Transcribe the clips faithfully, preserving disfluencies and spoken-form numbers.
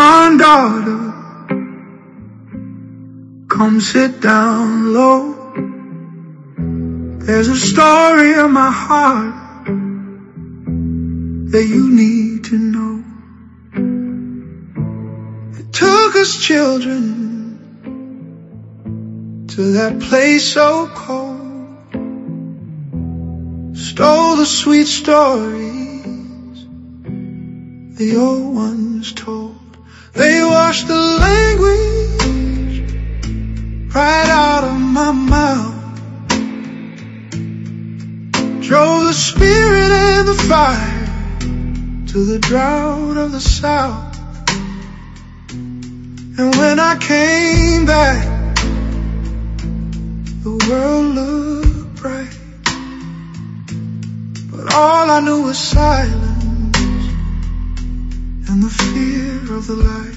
son, daughter, come sit down low. There's a story in my heart that you need to know. It took us children to that place so cold, stole the sweet stories the old ones told. They washed the language right out of my mouth, drove the spirit and the fire to the drought of the South. And when I came back, the world looked bright, but all I knew was silence and the fear of the light.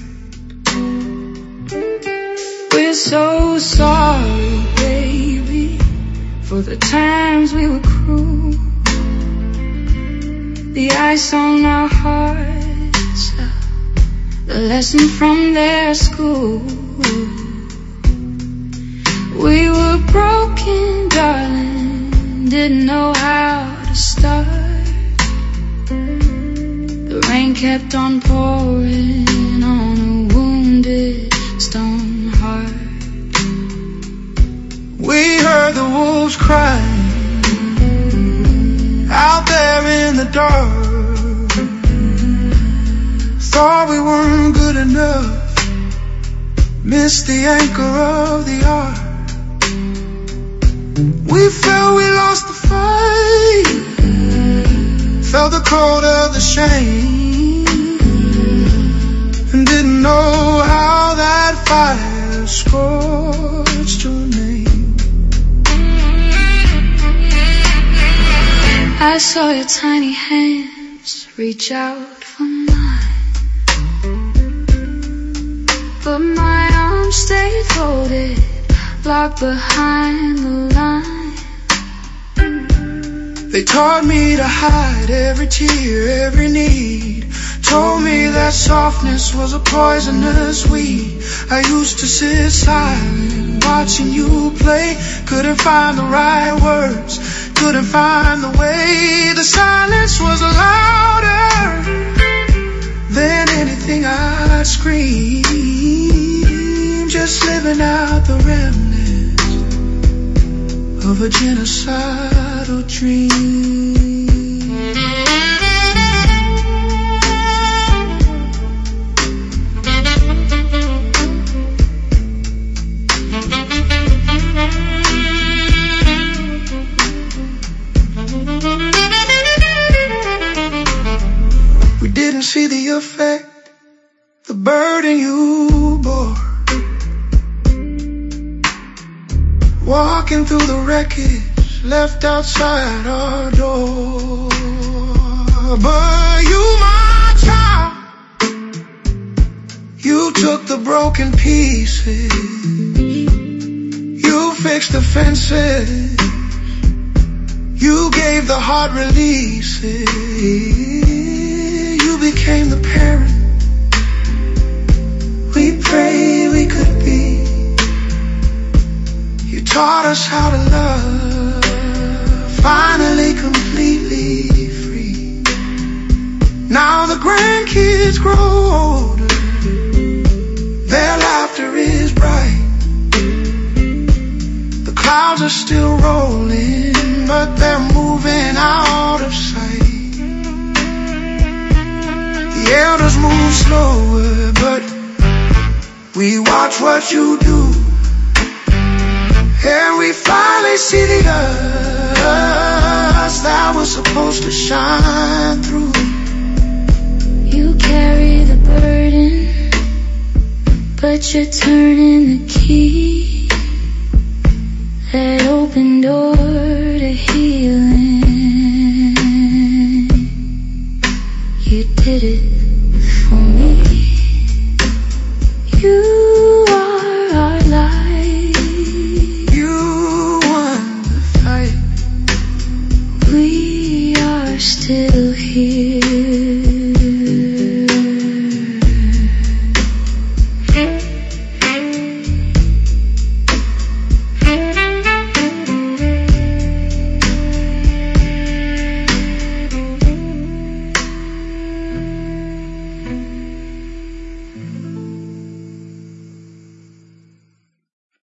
We're so sorry, baby, for the times we were cruel. The ice on our hearts, uh, the lesson from their school. We were broken, darling, didn't know how to start. The rain kept on pouring on a wounded stone heart. We heard the wolves crying out there in the dark. Thought we weren't good enough, missed the anchor of the ark. We felt we lost the fight, felt the cold of the shame, and didn't know how that fire scorched your name. I saw your tiny hands reach out for mine, but my arms stayed folded, locked behind the line. They taught me to hide every tear, every need, told me that softness was a poisonous weed. I used to sit silent, watching you play, couldn't find the right words, couldn't find the way. The silence was louder than anything I'd scream, just living out the remnants of a genocidal dream. We didn't see the effect, the burden you bore, walking through the wreckage left outside our door. But you, my child, you took the broken pieces, you fixed the fences, you gave the heart releases, you became the parent we prayed we could be. You taught us how to love, finally completely free. Now the grandkids grow older, their laughter is bright. The clouds are still rolling, but they're moving out of sight. The elders move slower, but we watch what you do, and we finally see the us that was supposed to shine through. You carry the burden, but you're turning the key, that open door to healing. You did it for me. You